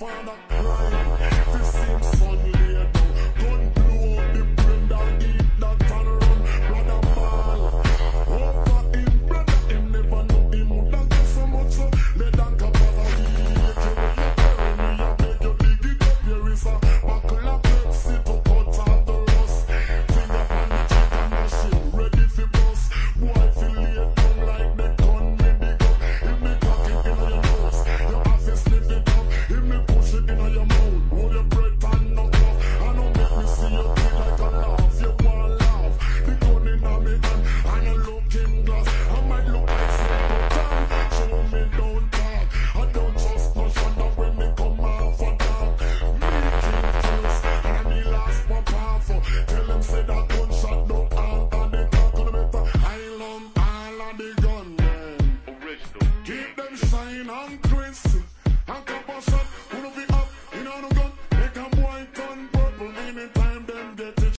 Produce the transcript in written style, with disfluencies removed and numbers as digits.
father crying. This seems son lay down. Gun blow up the brain down, eat that and run. Brother ball. Over him, brother, him never know him woulda get so much so. Let that cap of a week. You when you tell me, I beg you dig it up, here is a buckle of Pepsi to cut off the rust. Finger on the trigger machine, ready for bust. Boy, feel lay down like the gun me dig up. If me cock it in your nose, you have to sniff it up. If me push it in your mouth, hold your breath and knock off. I don't make me see you feel like a laugh. You want laugh. The gun in a me hand, and you look in glass. I might look like Satan. Show me don't talk. I don't trust no shonder when me come off a dog. Me king first, and me last pop off. Tell them say that gunshot don't out and they talk on the better. Island, all of the gunmen. Keep them shine and twist. And couple shot